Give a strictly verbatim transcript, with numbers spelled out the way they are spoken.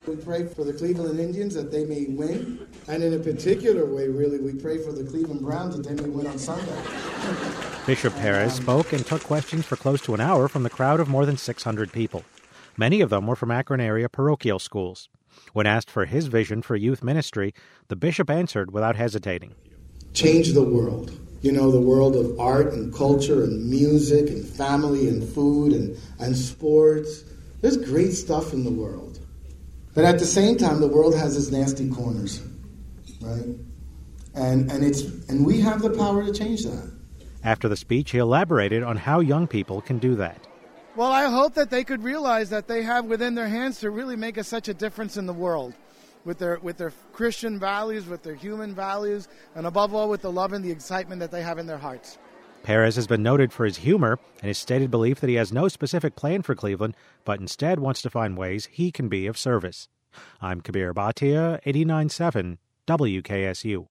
We pray for the Cleveland Indians that they may win. And in a particular way, really, we pray for the Cleveland Browns that they may win on Sunday. Bishop Perez spoke and took questions for close to an hour from the crowd of more than six hundred people. Many of them were from Akron area parochial schools. When asked for his vision for youth ministry, the bishop answered without hesitating. Change the world. You know, the world of art and culture and music and family and food and, and sports. There's great stuff in the world. But at the same time, the world has its nasty corners, right? And and it's and we have the power to change that. After the speech, he elaborated on how young people can do that. Well, I hope that they could realize that they have within their hands to really make a, such a difference in the world with their with their Christian values, with their human values, and above all with the love and the excitement that they have in their hearts. Perez has been noted for his humor and his stated belief that he has no specific plan for Cleveland, but instead wants to find ways he can be of service. I'm Kabir Bhatia, eighty-nine point seven W K S U.